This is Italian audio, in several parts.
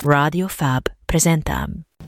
Radio Fab presenta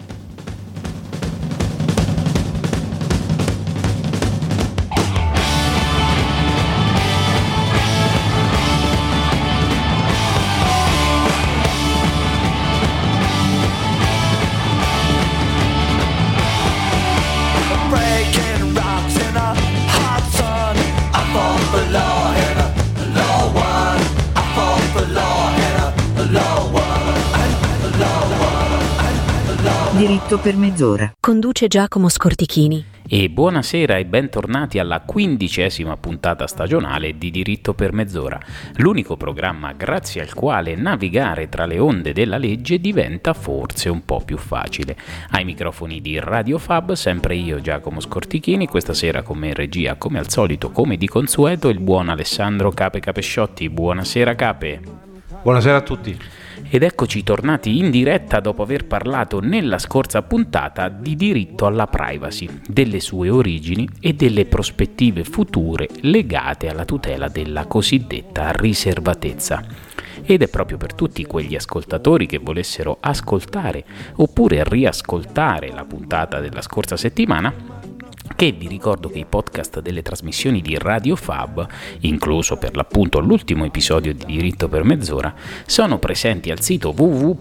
Diritto per mezz'ora. Conduce Giacomo Scortichini. E buonasera e bentornati alla 15ª puntata stagionale di Diritto per mezz'ora, l'unico programma grazie al quale navigare tra le onde della legge diventa forse un po' più facile. Ai microfoni di Radio Fab, sempre io Giacomo Scortichini, questa sera con me in regia come al solito, come di consueto, il buon Alessandro Cape Capesciotti. Buonasera Cape. Buonasera a tutti. Ed eccoci tornati in diretta dopo aver parlato nella scorsa puntata di diritto alla privacy, delle sue origini e delle prospettive future legate alla tutela della cosiddetta riservatezza. Ed è proprio per tutti quegli ascoltatori che volessero ascoltare oppure riascoltare la puntata della scorsa settimana che vi ricordo che i podcast delle trasmissioni di Radio Fab, incluso per l'appunto l'ultimo episodio di Diritto per mezz'ora, sono presenti al sito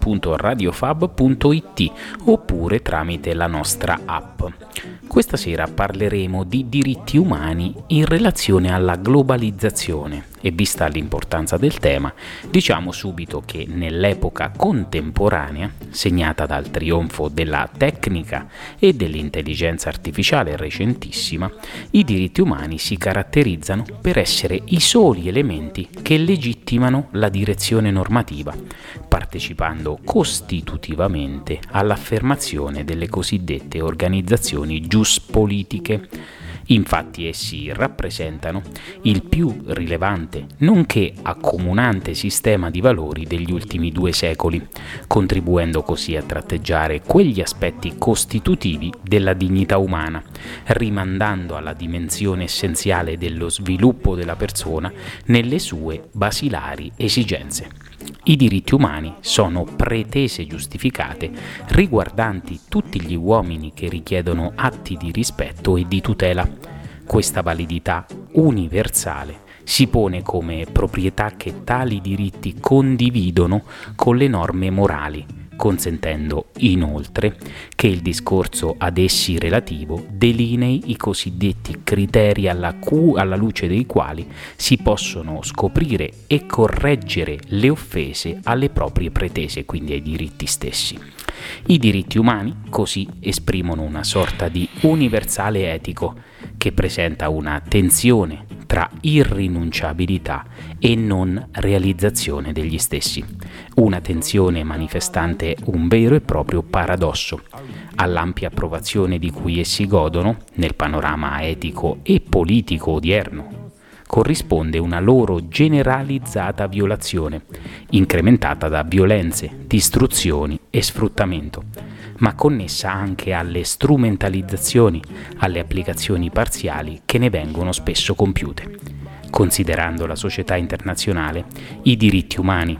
www.radiofab.it oppure tramite la nostra app. Questa sera parleremo di diritti umani in relazione alla globalizzazione e vista l'importanza del tema, diciamo subito che nell'epoca contemporanea, segnata dal trionfo della tecnica e dell'intelligenza artificiale recentissima, i diritti umani si caratterizzano per essere i soli elementi che legittimano la direzione normativa, partecipando costitutivamente all'affermazione delle cosiddette organizzazioni giuspolitiche. Infatti essi rappresentano il più rilevante, nonché accomunante sistema di valori degli ultimi 2 secoli, contribuendo così a tratteggiare quegli aspetti costitutivi della dignità umana, rimandando alla dimensione essenziale dello sviluppo della persona nelle sue basilari esigenze. I diritti umani sono pretese giustificate riguardanti tutti gli uomini che richiedono atti di rispetto e di tutela. Questa validità universale si pone come proprietà che tali diritti condividono con le norme morali, consentendo inoltre che il discorso ad essi relativo delinei i cosiddetti criteri alla luce dei quali si possono scoprire e correggere le offese alle proprie pretese, quindi ai diritti stessi. I diritti umani così esprimono una sorta di universale etico che presenta una tensione tra irrinunciabilità e non realizzazione degli stessi, una tensione manifestante un vero e proprio paradosso. All'ampia approvazione di cui essi godono, nel panorama etico e politico odierno, corrisponde una loro generalizzata violazione, incrementata da violenze, distruzioni e sfruttamento, ma connessa anche alle strumentalizzazioni, alle applicazioni parziali che ne vengono spesso compiute. Considerando la società internazionale, i diritti umani,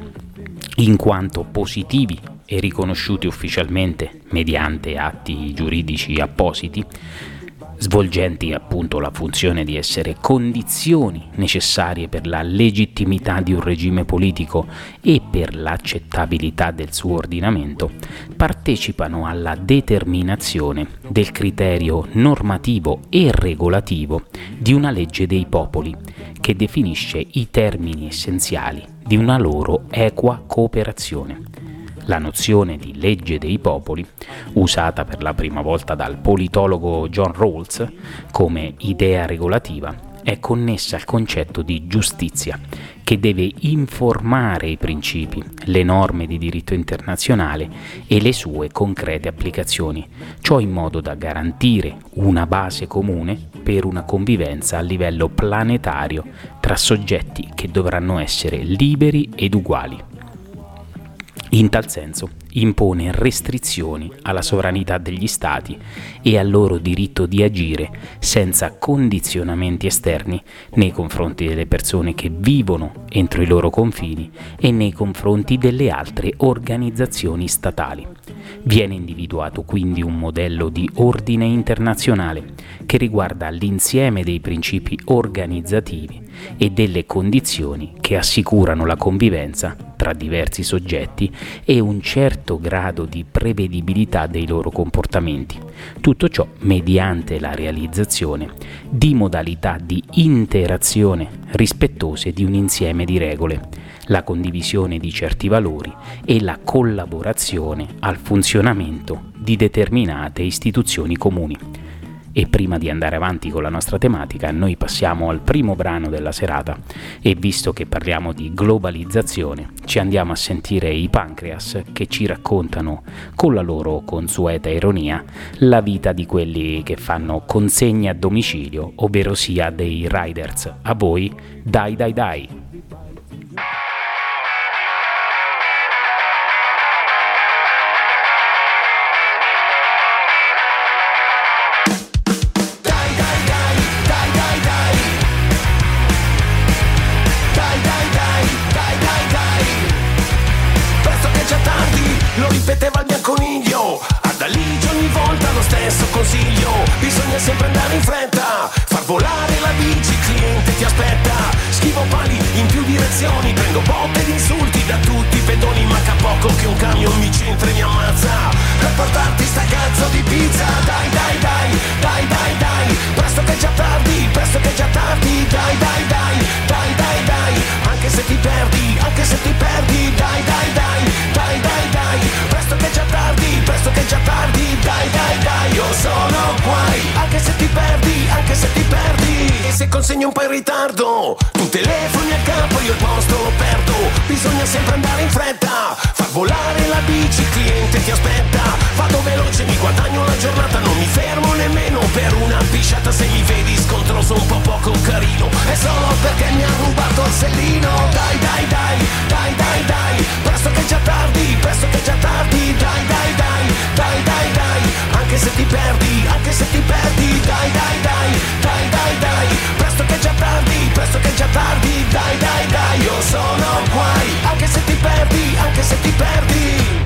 in quanto positivi e riconosciuti ufficialmente mediante atti giuridici appositi, svolgenti appunto la funzione di essere condizioni necessarie per la legittimità di un regime politico e per l'accettabilità del suo ordinamento, partecipano alla determinazione del criterio normativo e regolativo di una legge dei popoli che definisce i termini essenziali di una loro equa cooperazione. La nozione di legge dei popoli, usata per la prima volta dal politologo John Rawls come idea regolativa, è connessa al concetto di giustizia, che deve informare i principi, le norme di diritto internazionale e le sue concrete applicazioni, ciò in modo da garantire una base comune per una convivenza a livello planetario tra soggetti che dovranno essere liberi ed uguali. In tal senso, impone restrizioni alla sovranità degli Stati e al loro diritto di agire senza condizionamenti esterni nei confronti delle persone che vivono entro i loro confini e nei confronti delle altre organizzazioni statali. Viene individuato quindi un modello di ordine internazionale che riguarda l'insieme dei principi organizzativi e delle condizioni che assicurano la convivenza tra diversi soggetti e un certo grado di prevedibilità dei loro comportamenti. Tutto ciò mediante la realizzazione di modalità di interazione rispettose di un insieme di regole, la condivisione di certi valori e la collaborazione al funzionamento di determinate istituzioni comuni. E prima di andare avanti con la nostra tematica, noi passiamo al primo brano della serata e visto che parliamo di globalizzazione, ci andiamo a sentire i Pancreas che ci raccontano con la loro consueta ironia la vita di quelli che fanno consegne a domicilio, ovvero sia dei riders. A voi, dai dai dai! Lo ripeteva il bianconiglio, ad Aligi ogni volta lo stesso consiglio. Bisogna sempre andare in fretta, far volare la bici, cliente ti aspetta. Schivo pali in più direzioni, prendo botte di insulti da tutti i pedoni. Manca poco che un camion mi centra e mi ammazza per portarti sta cazzo di pizza. Dai dai dai, dai dai dai, presto che è già tardi, presto che è già tardi. Dai dai dai, dai dai dai, anche se ti perdi, anche se ti perdi. Dai dai dai, dai dai dai, presto che è già tardi, presto che è già tardi. Dai dai dai, io sono guai, anche se ti perdi, anche se ti perdi. E se consegni un po' in ritardo, tu telefoni a capo, io il posto lo perdo. Bisogna sempre andare in fretta, far volare la bici, cliente ti aspetta. Vado veloce, mi guadagno la giornata, non mi fermo nemmeno per una pisciata. Se mi vedi scontroso un po' poco carino, è solo perché mi ha rubato il sellino. Dai dai dai, dai dai dai, presto che è già tardi, presto che è già tardi. Dai dai dai, dai dai dai, anche se ti perdi, anche se ti perdi. Dai dai dai, dai dai dai, presto che è già tardi, presto che è già tardi. Dai dai dai, io sono guai, anche se ti perdi, anche se ti perdi.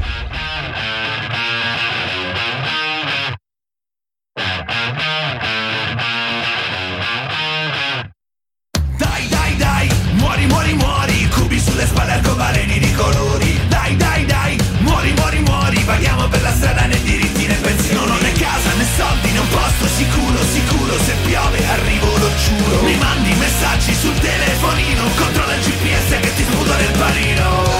Dai dai dai, muori muori muori, cubi sulle spalle arcobaleni di colori. Dai dai dai, muori muori muori, vaghiamo per la strada né diritti né pensieri. Non ho né casa né soldi né un posto sicuro, sicuro se piove arrivo lo giuro. Mi mandi messaggi sul telefonino, controlla il GPS che ti sputa nel panino.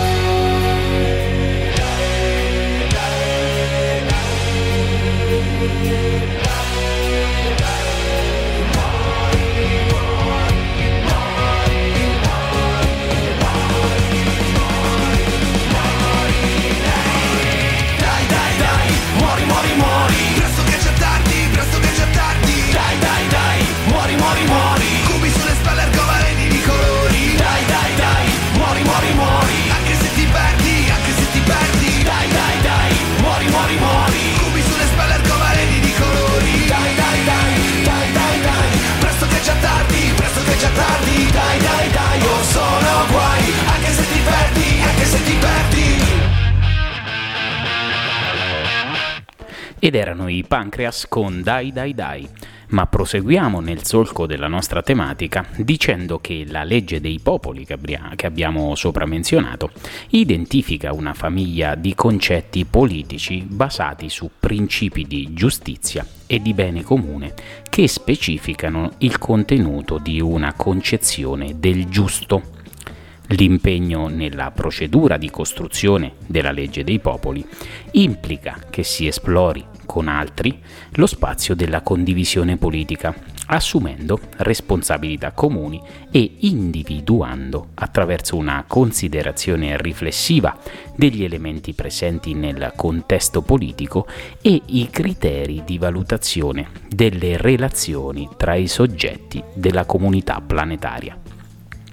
Ed erano i Pancreas con Dai Dai Dai. Ma proseguiamo nel solco della nostra tematica dicendo che la legge dei popoli che abbiamo sopra menzionato identifica una famiglia di concetti politici basati su principi di giustizia e di bene comune che specificano il contenuto di una concezione del giusto. L'impegno nella procedura di costruzione della legge dei popoli implica che si esplori con altri lo spazio della condivisione politica, assumendo responsabilità comuni e individuando, attraverso una considerazione riflessiva degli elementi presenti nel contesto politico e i criteri di valutazione delle relazioni tra i soggetti della comunità planetaria.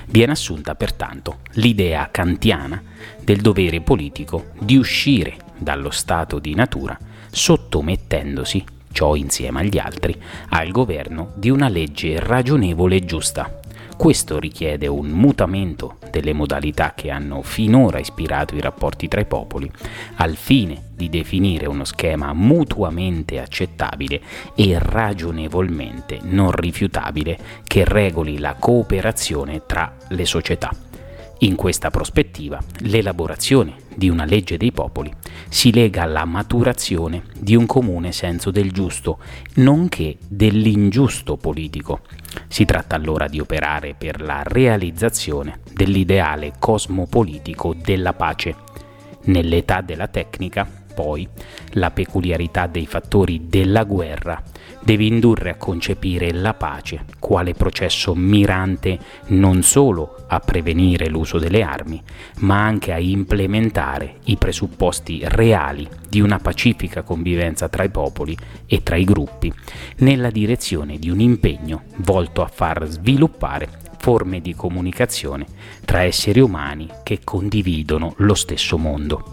Viene assunta pertanto l'idea kantiana del dovere politico di uscire dallo stato di natura sottomettendosi, ciò insieme agli altri, al governo di una legge ragionevole e giusta. Questo richiede un mutamento delle modalità che hanno finora ispirato i rapporti tra i popoli, al fine di definire uno schema mutuamente accettabile e ragionevolmente non rifiutabile che regoli la cooperazione tra le società. In questa prospettiva, l'elaborazione di una legge dei popoli si lega alla maturazione di un comune senso del giusto, nonché dell'ingiusto politico. Si tratta allora di operare per la realizzazione dell'ideale cosmopolitico della pace. Nell'età della tecnica, poi, la peculiarità dei fattori della guerra deve indurre a concepire la pace quale processo mirante non solo a prevenire l'uso delle armi, ma anche a implementare i presupposti reali di una pacifica convivenza tra i popoli e tra i gruppi, nella direzione di un impegno volto a far sviluppare forme di comunicazione tra esseri umani che condividono lo stesso mondo.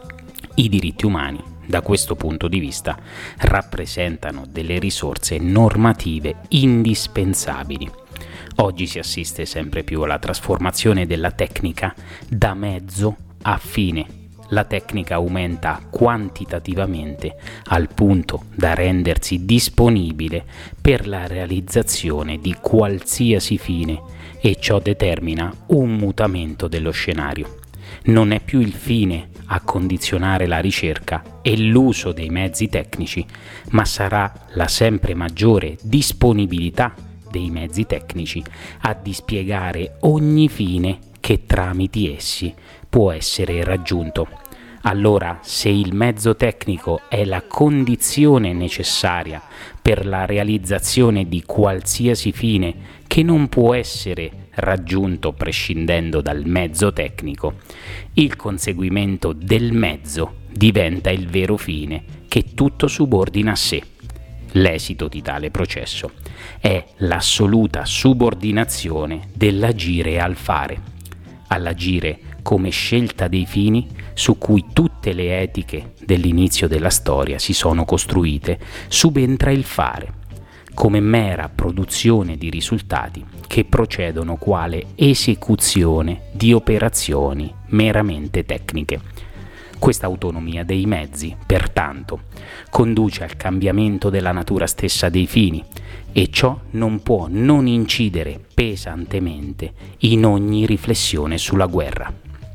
I diritti umani, da questo punto di vista, rappresentano delle risorse normative indispensabili. Oggi si assiste sempre più alla trasformazione della tecnica da mezzo a fine. La tecnica aumenta quantitativamente al punto da rendersi disponibile per la realizzazione di qualsiasi fine e ciò determina un mutamento dello scenario. Non è più il fine a condizionare la ricerca e l'uso dei mezzi tecnici, ma sarà la sempre maggiore disponibilità dei mezzi tecnici a dispiegare ogni fine che tramite essi può essere raggiunto. Allora, se il mezzo tecnico è la condizione necessaria per la realizzazione di qualsiasi fine che non può essere raggiunto prescindendo dal mezzo tecnico, il conseguimento del mezzo diventa il vero fine che tutto subordina a sé. L'esito di tale processo è l'assoluta subordinazione dell'agire al fare. All'agire come scelta dei fini su cui tutte le etiche dell'inizio della storia si sono costruite, subentra il fare, come mera produzione di risultati che procedono quale esecuzione di operazioni meramente tecniche. Questa autonomia dei mezzi, pertanto, conduce al cambiamento della natura stessa dei fini e ciò non può non incidere pesantemente in ogni riflessione sulla guerra.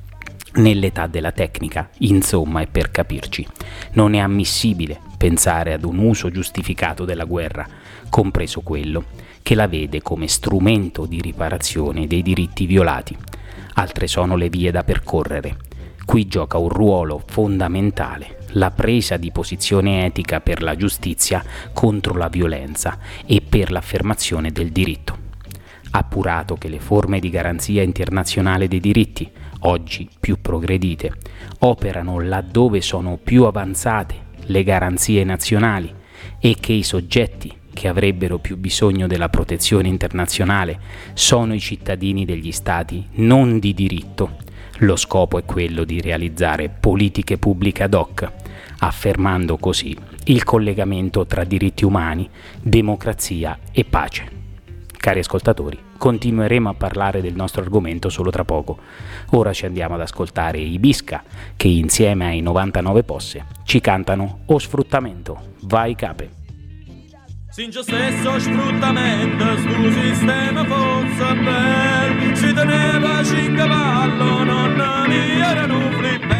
Nell'età della tecnica, insomma, e per capirci, non è ammissibile pensare ad un uso giustificato della guerra, compreso quello che la vede come strumento di riparazione dei diritti violati. Altre sono le vie da percorrere. Qui gioca un ruolo fondamentale la presa di posizione etica per la giustizia contro la violenza e per l'affermazione del diritto. Appurato che le forme di garanzia internazionale dei diritti, oggi più progredite, operano laddove sono più avanzate le garanzie nazionali e che i soggetti che avrebbero più bisogno della protezione internazionale sono i cittadini degli stati non di diritto, lo scopo è quello di realizzare politiche pubbliche ad hoc, affermando così il collegamento tra diritti umani, democrazia e pace. Cari ascoltatori, continueremo a parlare del nostro argomento solo tra poco. Ora ci andiamo ad ascoltare i Bisca, che insieme ai 99 Posse ci cantano O sfruttamento, vai cape. Since stesso sfruttamento, sto sistema fosse bello, si teneva 5 cavallo, non mi erano flipper.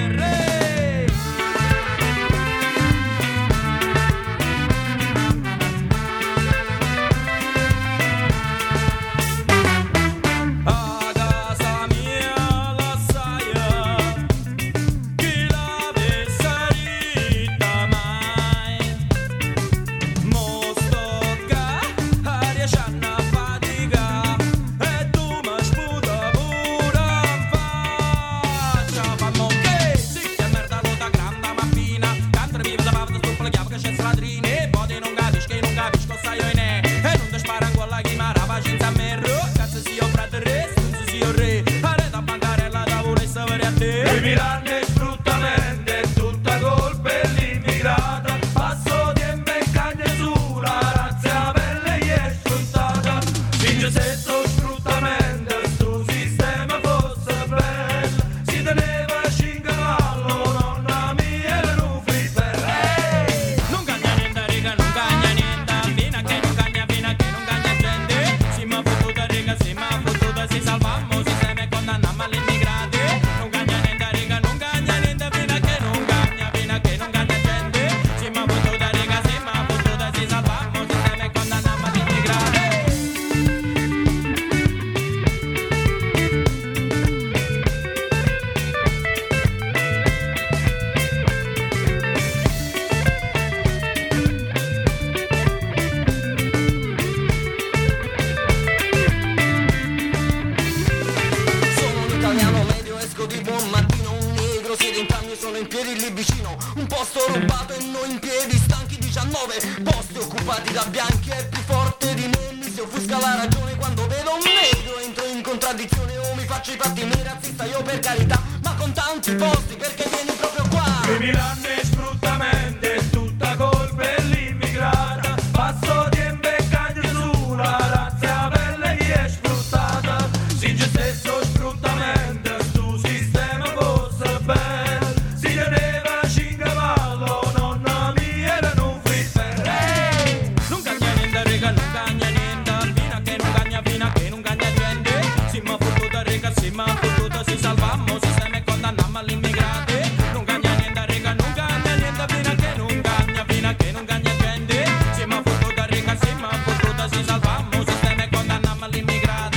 vicino, un posto rubato e noi in piedi stanchi, 19 posti occupati da bianchi. È più forte di me, mi si offusca la ragione quando vedo un negro, entro in contraddizione o mi faccio i fatti miei, razzista io per carità, ma con tanti posti perché vieni proprio qua. 2000 anni sfruttamento è tutta colpa dell'immigrata, passo di imbeccagli sulla razza bella chi è sfruttata, si già stesso sfruttamento sto sistema fosse bello, si teneva 5 cavallo, nonna mia era un flipper. Non cagna niente rega, non cagna niente, fino a che non cagna, fino a che non cagna gente, si ma fottuta rega, si ma fottuta, si salvammo, sistema e condannammo all'immigrati. Non cagna niente rega, non cagna niente, fino a che non cagna, fino a che non cagna gente, si ma fottuta rega, si ma fottuta, si salvammo, sistema e condannammo all'immigrati.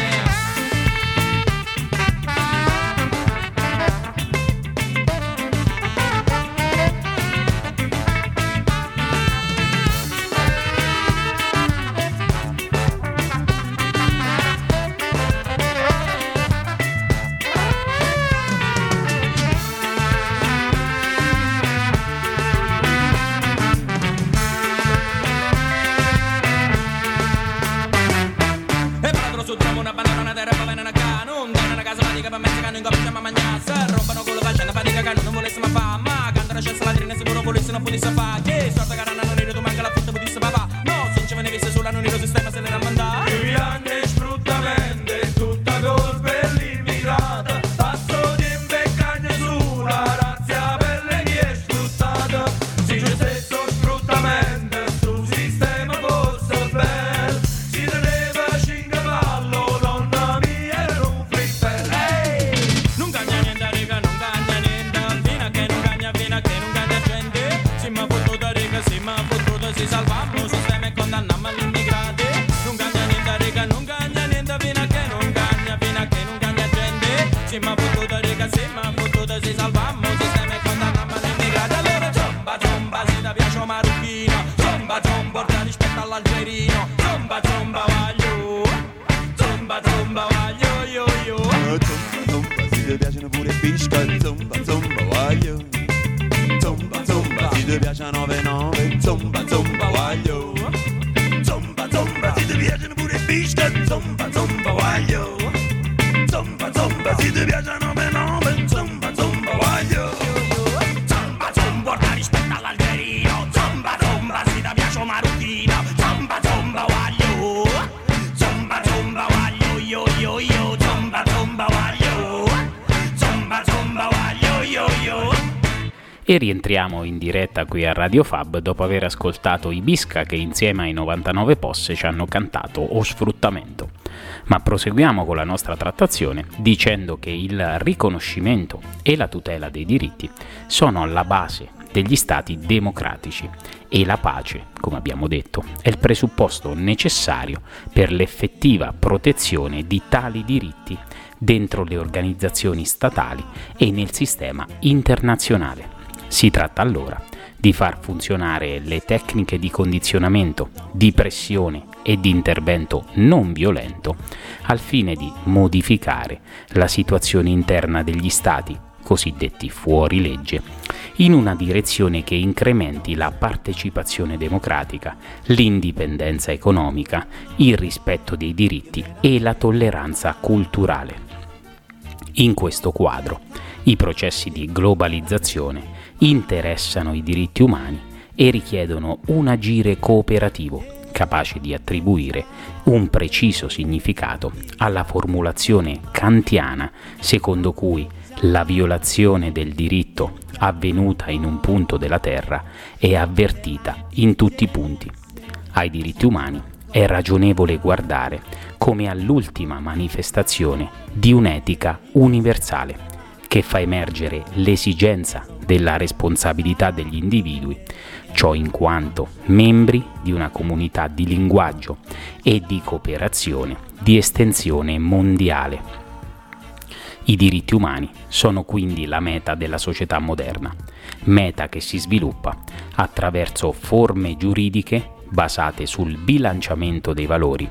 E padro su trovo una banana, una terra, va bene una cana, un danno una casa fatica per messicano in coppia, ma mangiasse, rompano con la faccia, una fatica che non volessimo fa, ma canta la scessa la trina, sicuro volessimo non potesse fa, che sorta che non ero, tu manca la frutta, potesse papà, no, se non ci venisse sulla non ero sistema, se ne era mandata. 2 anni sfruttamento è tutta colpa dell'immigrata, passo di imbeccaglia sulla razza bella chi è sfruttata, si già stesso sfruttamento sul sistema fosse bello, si teneva 5 cavallo, nonna mia era un flipper. Non cagna niente rega, non cagna niente, fino a che non cagna, fino a che non cagna gente, si ma fottuta rega, si ma fottuta, si salvammo, sistema e condannammo all'immigrati. Non cagna niente rega, non cagna niente, fino a che non cagna, fino a che non cagna gente, si ma fottuta rega, si ma fottuta, si salvammo, sistema e condannammo all'immigrati. Allora zomba zomba, se ti piace un marocchino, zomba zomba, orta rispetto all'algerino, zomba zomba voglio, zomba zomba voglio yo yo. Zumba zumba, si ti piacciono pure i biscotti, zumba zumba voglio. Zumba zumba, si ti piacciono 9-9, zumba zumba voglio. Zumba zumba, si ti piacciono pure i biscotti, zumba zumba voglio. Zumba zumba, si ti piacciono 9-9, zumba zumba voglio. Zomba zomba, orta rispetto all'algerino, zomba zomba, se ti piace un marocchino, zomba zomba voglio, zomba zomba voglio yo yo yo, zomba zomba voglio, zomba zomba voglio yo yo. E rientriamo in diretta qui a Radio Fab dopo aver ascoltato i Bisca che insieme ai 99 Posse ci hanno cantato O Sfruttamento. Ma proseguiamo con la nostra trattazione dicendo che il riconoscimento e la tutela dei diritti sono alla base degli stati democratici e la pace, come abbiamo detto, è il presupposto necessario per l'effettiva protezione di tali diritti dentro le organizzazioni statali e nel sistema internazionale. Si tratta allora di far funzionare le tecniche di condizionamento, di pressione e di intervento non violento al fine di modificare la situazione interna degli stati, cosiddetti fuori legge, in una direzione che incrementi la partecipazione democratica, l'indipendenza economica, il rispetto dei diritti e la tolleranza culturale. In questo quadro, i processi di globalizzazione interessano i diritti umani e richiedono un agire cooperativo capace di attribuire un preciso significato alla formulazione kantiana secondo cui la violazione del diritto avvenuta in un punto della terra è avvertita in tutti i punti. Ai diritti umani è ragionevole guardare come all'ultima manifestazione di un'etica universale che fa emergere l'esigenza della responsabilità degli individui, ciò in quanto membri di una comunità di linguaggio e di cooperazione di estensione mondiale. I diritti umani sono quindi la meta della società moderna, meta che si sviluppa attraverso forme giuridiche basate sul bilanciamento dei valori,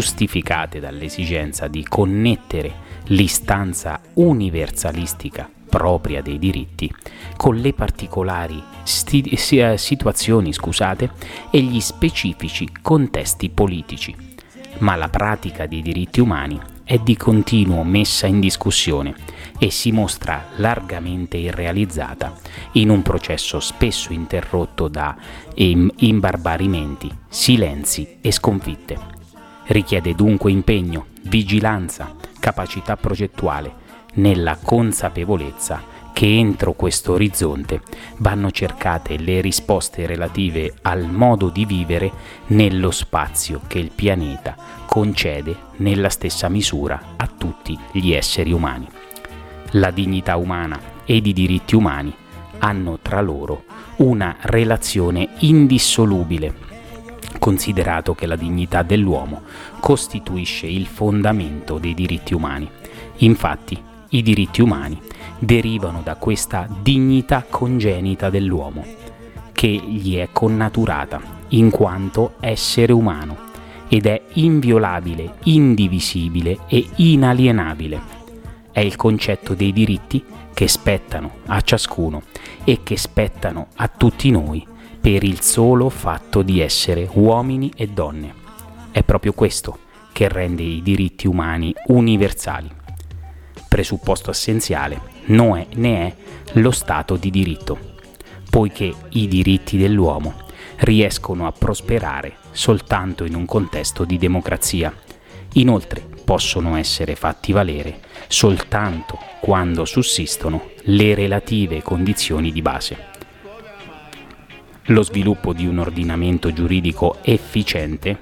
giustificate dall'esigenza di connettere l'istanza universalistica propria dei diritti, con le particolari situazioni, e gli specifici contesti politici. Ma la pratica dei diritti umani è di continuo messa in discussione e si mostra largamente irrealizzata in un processo spesso interrotto da imbarbarimenti, silenzi e sconfitte. Richiede dunque impegno, vigilanza, capacità progettuale, nella consapevolezza che entro questo orizzonte vanno cercate le risposte relative al modo di vivere nello spazio che il pianeta concede nella stessa misura a tutti gli esseri umani. La dignità umana ed i diritti umani hanno tra loro una relazione indissolubile, considerato che la dignità dell'uomo costituisce il fondamento dei diritti umani. Infatti, i diritti umani derivano da questa dignità congenita dell'uomo, che gli è connaturata in quanto essere umano ed è inviolabile, indivisibile e inalienabile. È il concetto dei diritti che spettano a ciascuno e che spettano a tutti noi per il solo fatto di essere uomini e donne. È proprio questo che rende i diritti umani universali. Presupposto essenziale ne è lo Stato di diritto, poiché i diritti dell'uomo riescono a prosperare soltanto in un contesto di democrazia. Inoltre possono essere fatti valere soltanto quando sussistono le relative condizioni di base. Lo sviluppo di un ordinamento giuridico efficiente,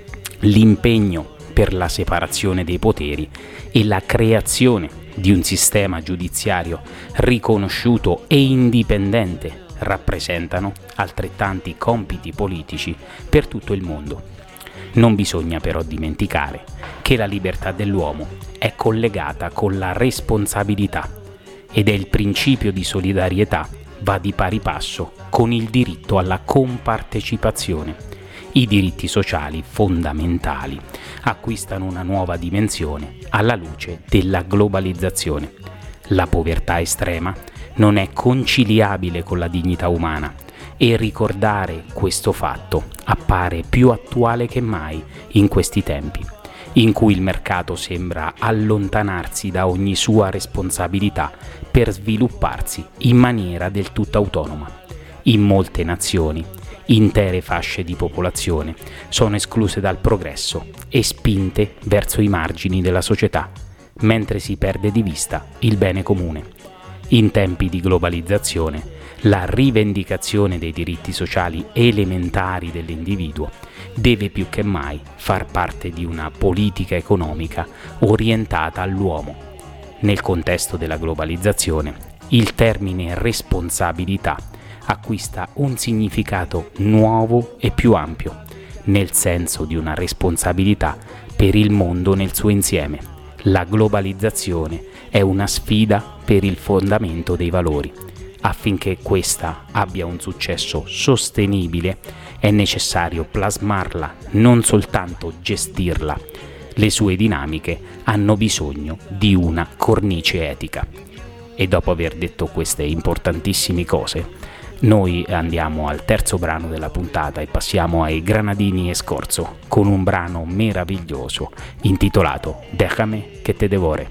l'impegno per la separazione dei poteri e la creazione di un sistema giudiziario riconosciuto e indipendente rappresentano altrettanti compiti politici per tutto il mondo. Non bisogna però dimenticare che la libertà dell'uomo è collegata con la responsabilità ed è il principio di solidarietà va di pari passo con il diritto alla compartecipazione. I diritti sociali fondamentali acquistano una nuova dimensione alla luce della globalizzazione. La povertà estrema non è conciliabile con la dignità umana e ricordare questo fatto appare più attuale che mai in questi tempi, in cui il mercato sembra allontanarsi da ogni sua responsabilità per svilupparsi in maniera del tutto autonoma. In molte nazioni, intere fasce di popolazione sono escluse dal progresso e spinte verso i margini della società, mentre si perde di vista il bene comune. In tempi di globalizzazione, la rivendicazione dei diritti sociali elementari dell'individuo deve più che mai far parte di una politica economica orientata all'uomo. Nel contesto della globalizzazione, il termine responsabilità acquista un significato nuovo e più ampio, nel senso di una responsabilità per il mondo nel suo insieme. La globalizzazione è una sfida per il fondamento dei valori. Affinché questa abbia un successo sostenibile, è necessario plasmarla, non soltanto gestirla. Le sue dinamiche hanno bisogno di una cornice etica. E dopo aver detto queste importantissime cose, noi andiamo al terzo brano della puntata e passiamo ai Granadini e Scorzo con un brano meraviglioso intitolato Déjame que te devore.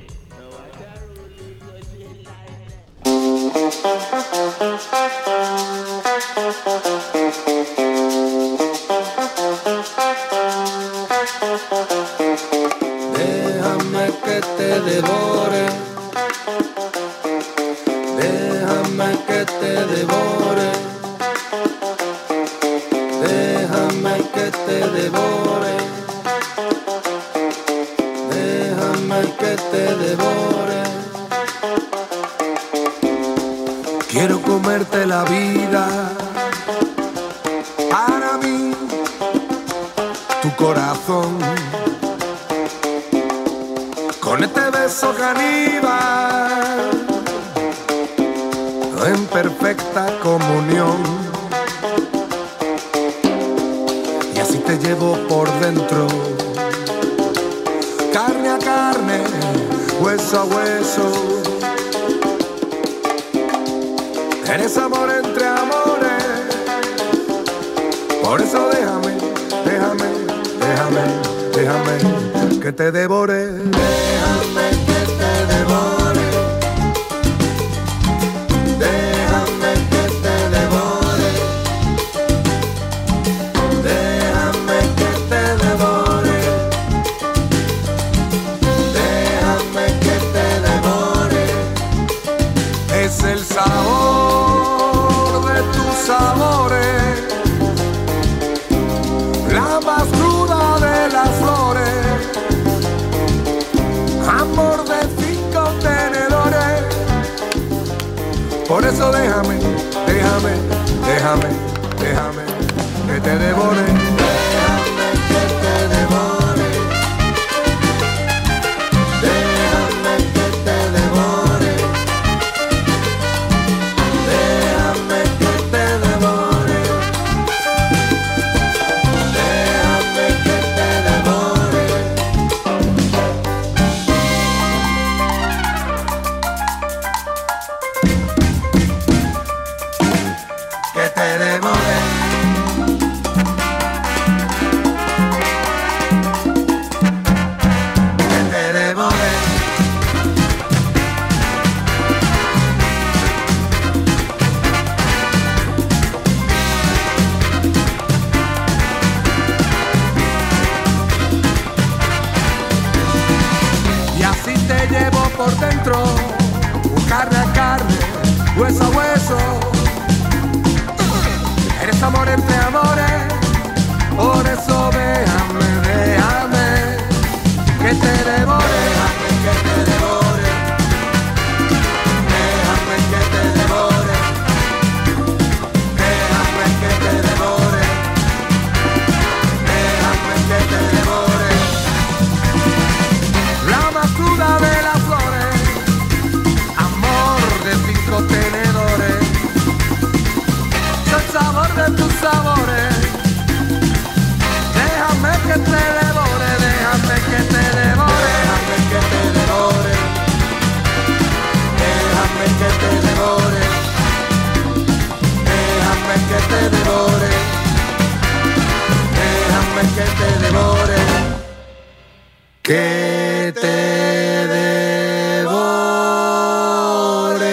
Déjame que te devore, déjame que te devore, déjame que te devore, déjame que te devore. Quiero comerte la vida, para mí, tu corazón. Con este beso caníbal, en perfecta comunión, y así te llevo por dentro, carne a carne, hueso a hueso, Eres amor entre amores. Por eso déjame que te devore. Déjame que te devore. Déjame que te devore. Déjame que te devore. Déjame que te devore. Es el sabor de tus sabores, la más cruda de las flores, amor de 5 tenedores. Por eso déjame que te devore. Déjame que te devore. Déjame que te devore. Déjame que te devore. Déjame que te devore. Que te devore. Que te devore. Y así te llevo por dentro, carne a carne, hueso a hueso. Eres amor entre amores, por eso déjame que te devore. Déjame que te devore. Déjame que te devore. Déjame que te devore. Déjame que te devore. La más cruda de las flores, amor de 5 tenedores, el sabor de tus sabores. Déjame que te devore, déjame que te devore. Déjame que te devore. Déjame que te devore. Déjame que te devore. Déjame que te devore. Que te devore.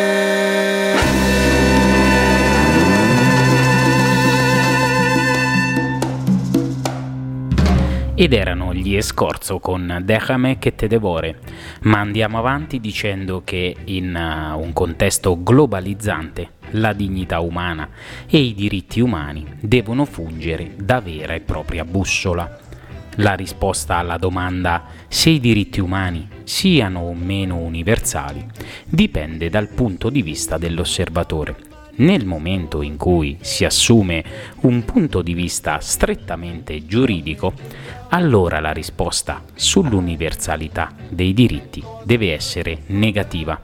Ed erano gli Escorzo con Déjame che te devore, ma andiamo avanti dicendo che in un contesto globalizzante la dignità umana e i diritti umani devono fungere da vera e propria bussola. La risposta alla domanda se i diritti umani siano o meno universali dipende dal punto di vista dell'osservatore. Nel momento in cui si assume un punto di vista strettamente giuridico, allora la risposta sull'universalità dei diritti deve essere negativa.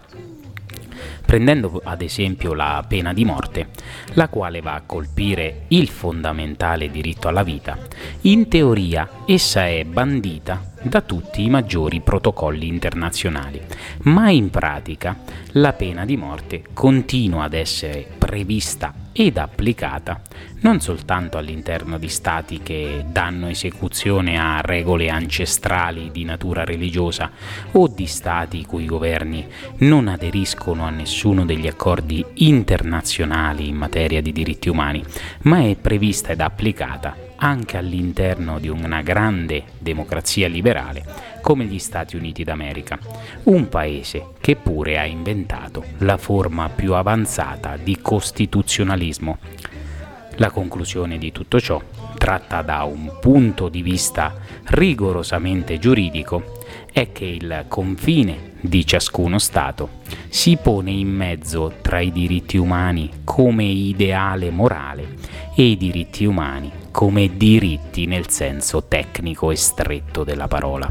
Prendendo ad esempio la pena di morte, la quale va a colpire il fondamentale diritto alla vita, in teoria essa è bandita da tutti i maggiori protocolli internazionali, ma in pratica la pena di morte continua ad essere prevista ed applicata non soltanto all'interno di stati che danno esecuzione a regole ancestrali di natura religiosa o di stati i cui governi non aderiscono a nessuno degli accordi internazionali in materia di diritti umani, ma è prevista ed applicata anche all'interno di una grande democrazia liberale come gli Stati Uniti d'America, un paese che pure ha inventato la forma più avanzata di costituzionalismo. La conclusione di tutto ciò, tratta da un punto di vista rigorosamente giuridico, è che il confine di ciascuno Stato si pone in mezzo tra i diritti umani come ideale morale e i diritti umani come diritti nel senso tecnico e stretto della parola.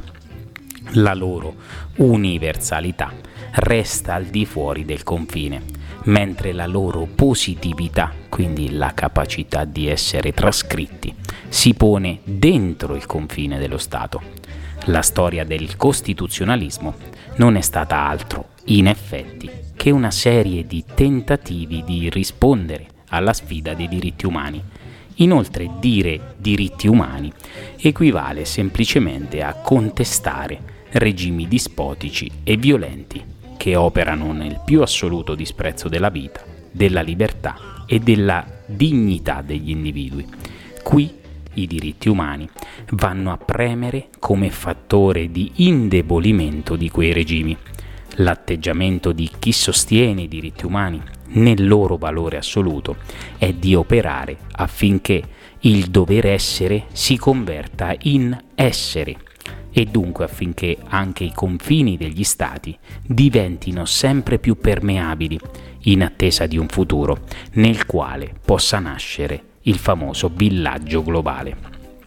La loro universalità resta al di fuori del confine, mentre la loro positività, quindi la capacità di essere trascritti, si pone dentro il confine dello Stato. La storia del costituzionalismo non è stata altro, in effetti, che una serie di tentativi di rispondere alla sfida dei diritti umani. Inoltre, dire diritti umani equivale semplicemente a contestare regimi dispotici e violenti che operano nel più assoluto disprezzo della vita, della libertà e della dignità degli individui. Qui i diritti umani vanno a premere come fattore di indebolimento di quei regimi. L'atteggiamento di chi sostiene i diritti umani nel loro valore assoluto è di operare affinché il dover essere si converta in essere e dunque affinché anche i confini degli stati diventino sempre più permeabili in attesa di un futuro nel quale possa nascere il famoso villaggio globale.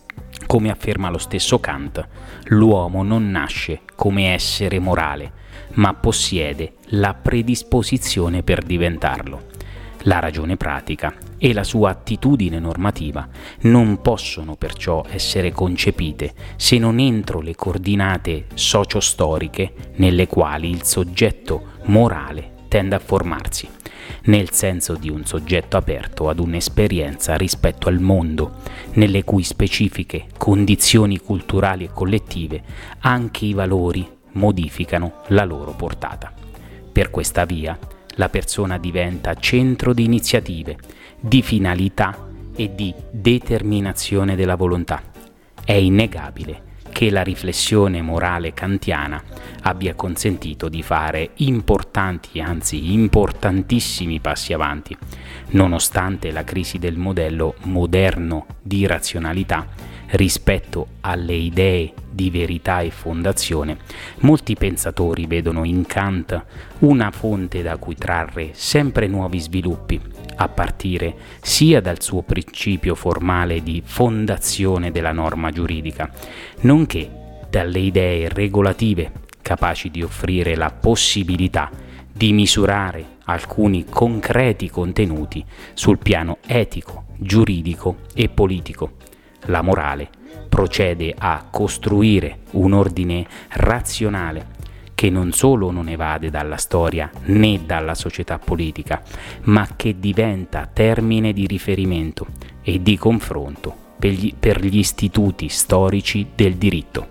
Come afferma lo stesso Kant, l'uomo non nasce come essere morale, ma possiede la predisposizione per diventarlo. La ragione pratica e la sua attitudine normativa non possono perciò essere concepite se non entro le coordinate socio-storiche nelle quali il soggetto morale tende a formarsi, nel senso di un soggetto aperto ad un'esperienza rispetto al mondo, nelle cui specifiche condizioni culturali e collettive anche i valori modificano la loro portata. Per questa via la persona diventa centro di iniziative, di finalità e di determinazione della volontà. È innegabile che la riflessione morale kantiana abbia consentito di fare importanti, anzi importantissimi passi avanti, nonostante la crisi del modello moderno di razionalità rispetto alle idee di verità e fondazione. Molti pensatori vedono in Kant una fonte da cui trarre sempre nuovi sviluppi, a partire sia dal suo principio formale di fondazione della norma giuridica, nonché dalle idee regolative capaci di offrire la possibilità di misurare alcuni concreti contenuti sul piano etico, giuridico e politico. La morale procede a costruire un ordine razionale che non solo non evade dalla storia né dalla società politica, ma che diventa termine di riferimento e di confronto per gli istituti storici del diritto.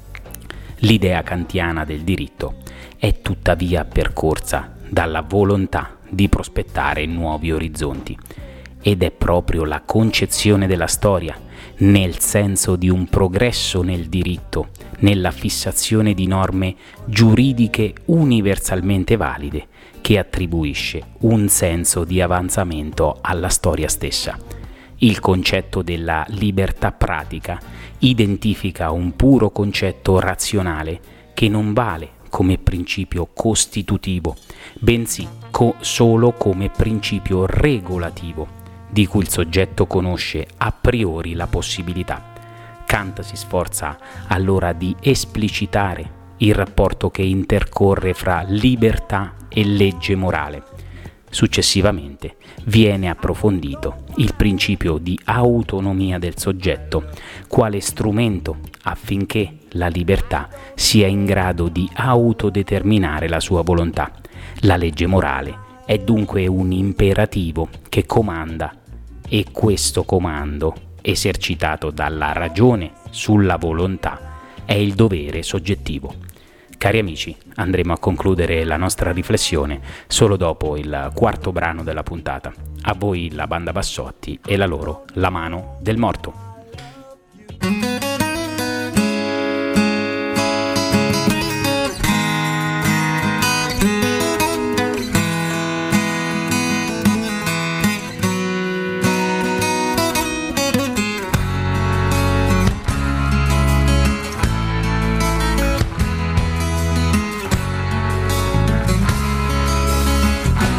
L'idea kantiana del diritto è tuttavia percorsa dalla volontà di prospettare nuovi orizzonti, ed è proprio la concezione della storia, nel senso di un progresso nel diritto, nella fissazione di norme giuridiche universalmente valide, che attribuisce un senso di avanzamento alla storia stessa. Il concetto della libertà pratica identifica un puro concetto razionale che non vale come principio costitutivo, bensì solo come principio regolativo, di cui il soggetto conosce a priori la possibilità. Kant si sforza allora di esplicitare il rapporto che intercorre fra libertà e legge morale. Successivamente viene approfondito il principio di autonomia del soggetto quale strumento affinché la libertà sia in grado di autodeterminare la sua volontà. La legge morale è dunque un imperativo che comanda, e questo comando, esercitato dalla ragione sulla volontà, è il dovere soggettivo. Cari amici, andremo a concludere la nostra riflessione solo dopo il quarto brano della puntata. A voi la banda Bassotti e la loro La mano del morto.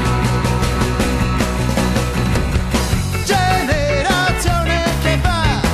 Generazione che va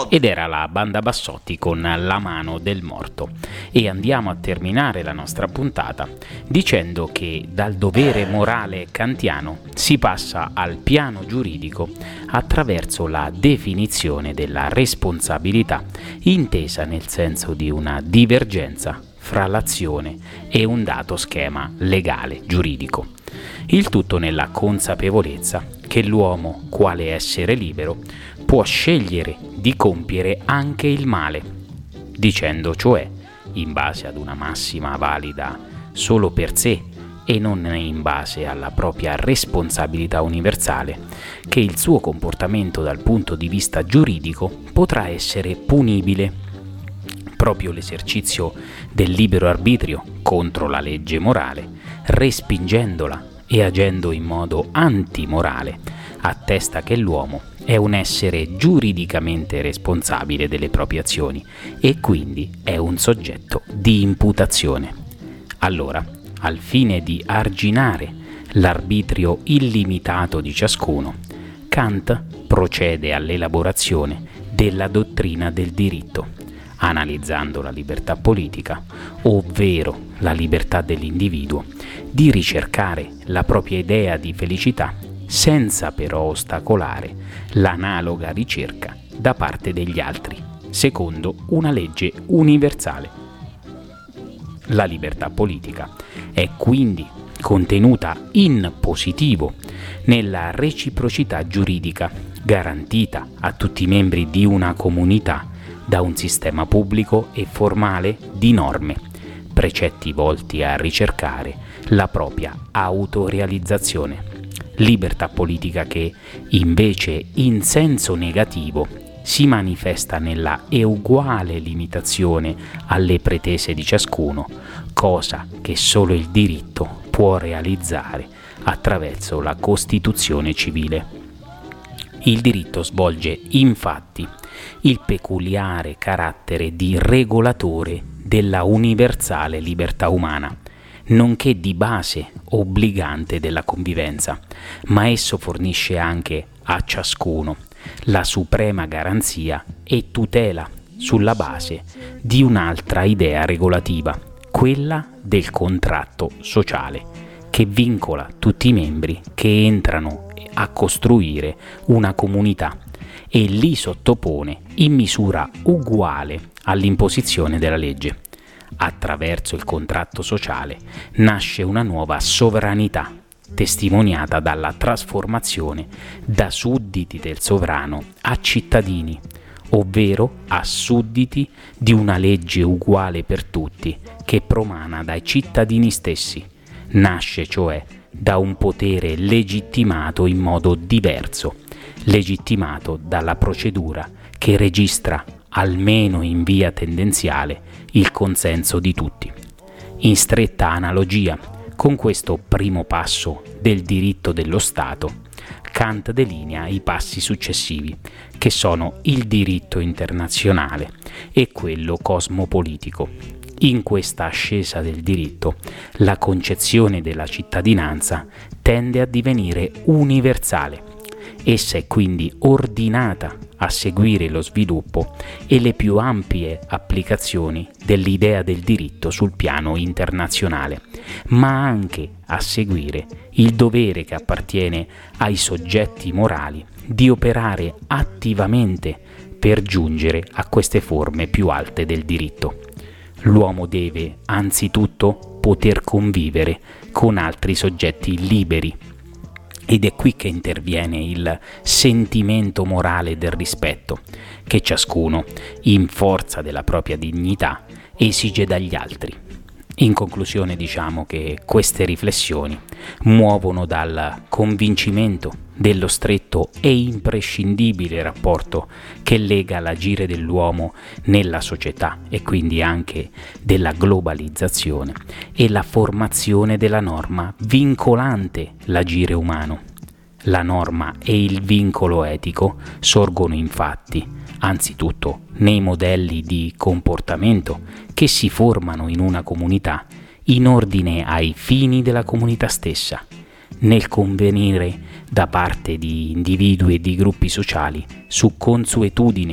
ed era la Banda Bassotti con La mano del morto. E andiamo a terminare la nostra puntata dicendo che dal dovere morale kantiano si passa al piano giuridico attraverso la definizione della responsabilità, intesa nel senso di una divergenza fra l'azione e un dato schema legale giuridico. Il tutto nella consapevolezza che l'uomo, quale essere libero, può scegliere di compiere anche il male, dicendo cioè, in base ad una massima valida solo per sé e non in base alla propria responsabilità universale, che il suo comportamento dal punto di vista giuridico potrà essere punibile. Proprio l'esercizio del libero arbitrio contro la legge morale, respingendola e agendo in modo antimorale, attesta che l'uomo è un essere giuridicamente responsabile delle proprie azioni e quindi è un soggetto di imputazione. Allora, al fine di arginare l'arbitrio illimitato di ciascuno, Kant procede all'elaborazione della dottrina del diritto, analizzando la libertà politica, ovvero la libertà dell'individuo, di ricercare la propria idea di felicità senza però ostacolare l'analoga ricerca da parte degli altri, secondo una legge universale. La libertà politica è quindi contenuta in positivo nella reciprocità giuridica garantita a tutti i membri di una comunità da un sistema pubblico e formale di norme, precetti volti a ricercare la propria autorealizzazione. Libertà politica che, invece, in senso negativo, si manifesta nella uguale limitazione alle pretese di ciascuno, cosa che solo il diritto può realizzare attraverso la Costituzione civile. Il diritto svolge, infatti, il peculiare carattere di regolatore della universale libertà umana, nonché di base obbligante della convivenza, ma esso fornisce anche a ciascuno la suprema garanzia e tutela sulla base di un'altra idea regolativa, quella del contratto sociale, che vincola tutti i membri che entrano a costruire una comunità e li sottopone in misura uguale all'imposizione della legge. Attraverso il contratto sociale nasce una nuova sovranità, testimoniata dalla trasformazione da sudditi del sovrano a cittadini, ovvero a sudditi di una legge uguale per tutti che promana dai cittadini stessi. Nasce cioè da un potere legittimato in modo diverso, legittimato dalla procedura che registra, almeno in via tendenziale, il consenso di tutti. In stretta analogia con questo primo passo del diritto dello Stato, Kant delinea i passi successivi, che sono il diritto internazionale e quello cosmopolitico. In questa ascesa del diritto, la concezione della cittadinanza tende a divenire universale. Essa è quindi ordinata a seguire lo sviluppo e le più ampie applicazioni dell'idea del diritto sul piano internazionale, ma anche a seguire il dovere che appartiene ai soggetti morali di operare attivamente per giungere a queste forme più alte del diritto. L'uomo deve anzitutto poter convivere con altri soggetti liberi, ed è qui che interviene il sentimento morale del rispetto, che ciascuno, in forza della propria dignità, esige dagli altri. In conclusione, diciamo che queste riflessioni muovono dal convincimento dello stretto e imprescindibile rapporto che lega l'agire dell'uomo nella società e quindi anche della globalizzazione e la formazione della norma vincolante l'agire umano. La norma e il vincolo etico sorgono infatti, anzitutto, nei modelli di comportamento che si formano in una comunità in ordine ai fini della comunità stessa, nel convenire da parte di individui e di gruppi sociali su consuetudini,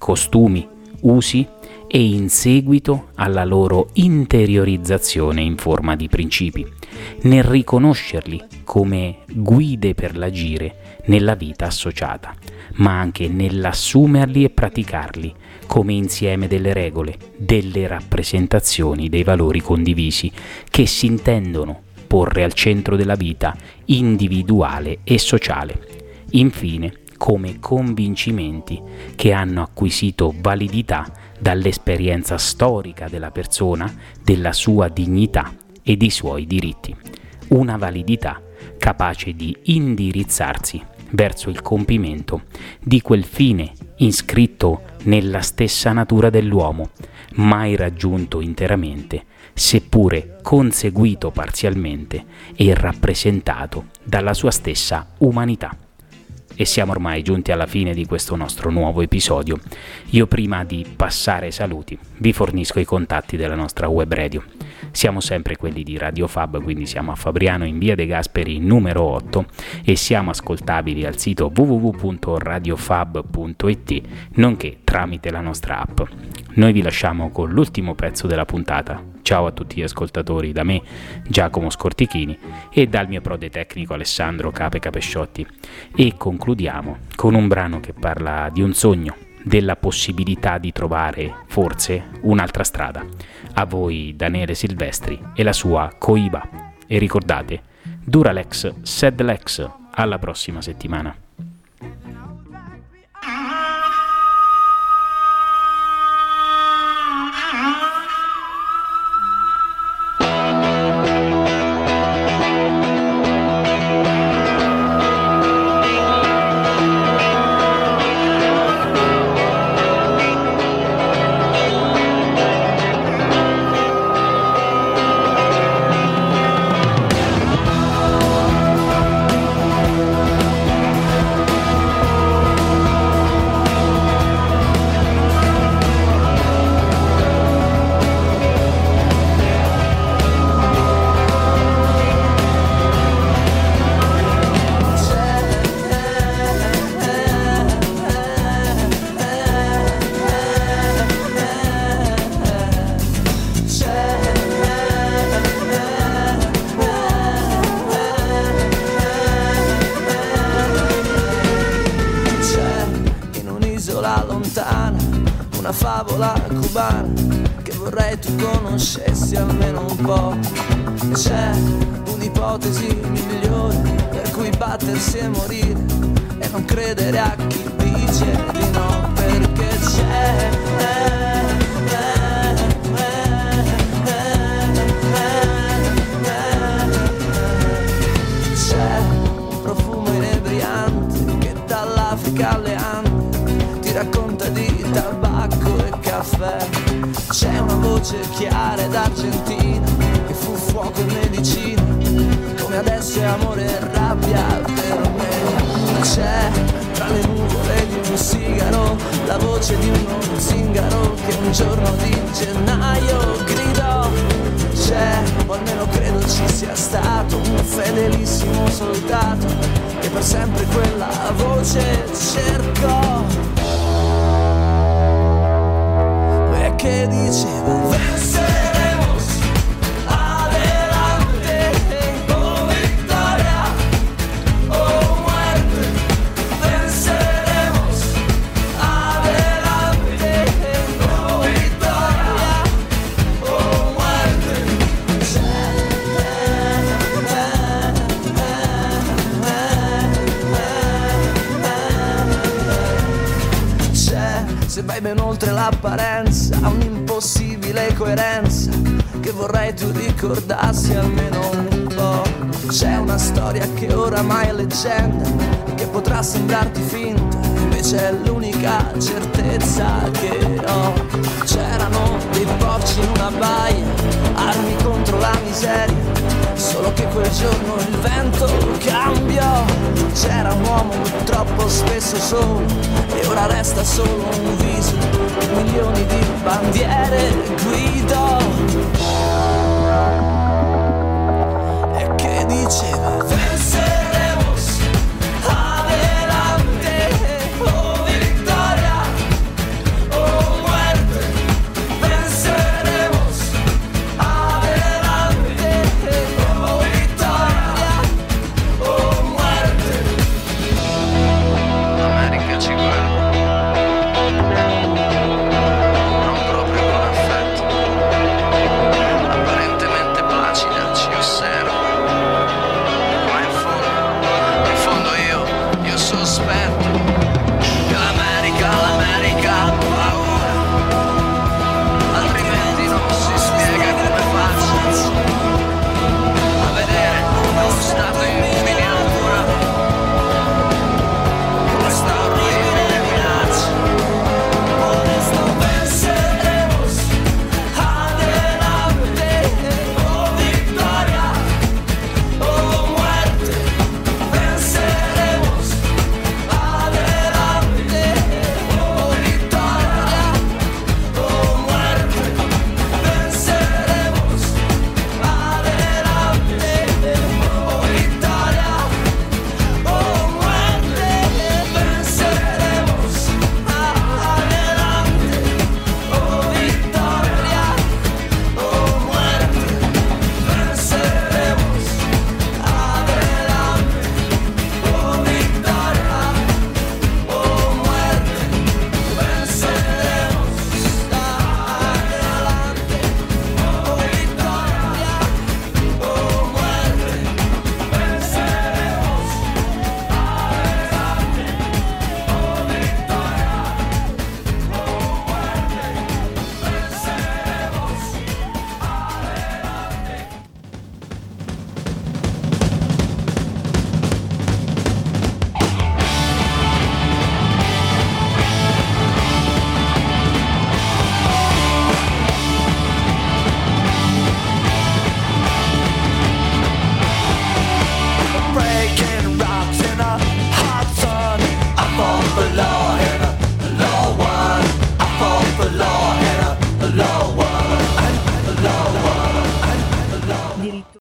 costumi, usi e in seguito alla loro interiorizzazione in forma di principi, nel riconoscerli come guide per l'agire nella vita associata, ma anche nell'assumerli e praticarli come insieme delle regole, delle rappresentazioni dei valori condivisi che si intendono porre al centro della vita individuale e sociale. Infine, come convincimenti che hanno acquisito validità dall'esperienza storica della persona, della sua dignità e dei suoi diritti. Una validità capace di indirizzarsi verso il compimento di quel fine iscritto nella stessa natura dell'uomo, mai raggiunto interamente, seppure conseguito parzialmente e rappresentato dalla sua stessa umanità. E siamo ormai giunti alla fine di questo nostro nuovo episodio. Io, prima di passare ai saluti, vi fornisco i contatti della nostra web radio. Siamo sempre quelli di Radio Fab, quindi siamo a Fabriano in via De Gasperi numero 8 e siamo ascoltabili al sito www.radiofab.it, nonché tramite la nostra app. Noi vi lasciamo con l'ultimo pezzo della puntata. Ciao a tutti gli ascoltatori da me, Giacomo Scortichini, e dal mio prode tecnico Alessandro Cape Capesciotti. E concludiamo con un brano che parla di un sogno, della possibilità di trovare, forse, un'altra strada. A voi Daniele Silvestri e la sua Coiba. E ricordate, Duralex, sed lex. Alla prossima settimana. Una favola cubana che vorrei tu conoscessi almeno un po'. C'è un'ipotesi migliore per cui battersi e morire e non credere a chi dice di no, perché c'è un profumo inebriante che dall'Africa alle Ande ti racconta di tabacco e caffè. C'è una voce chiara ed argentina che fu fuoco e medicina, come adesso è amore e rabbia per me. C'è tra le nuvole di un sigaro la voce di uno zingaro che un giorno di gennaio gridò. C'è, o almeno credo ci sia stato, un fedelissimo soldato che per sempre quella voce cercò. Que diceva venceremos adelante, oh victoria, oh muerte, venceremos adelante, oh victoria, oh muerte. C'è, se vai ben oltre l'apparenza, un'impossibile coerenza che vorrei tu ricordassi almeno un po'. C'è una storia che oramai è leggenda, che potrà sembrarti finta, invece è l'unica certezza che ho. C'erano dei porci in una baia, armi contro la miseria, solo che quel giorno il vento cambiò. C'era un uomo troppo spesso solo e ora resta solo un viso, 1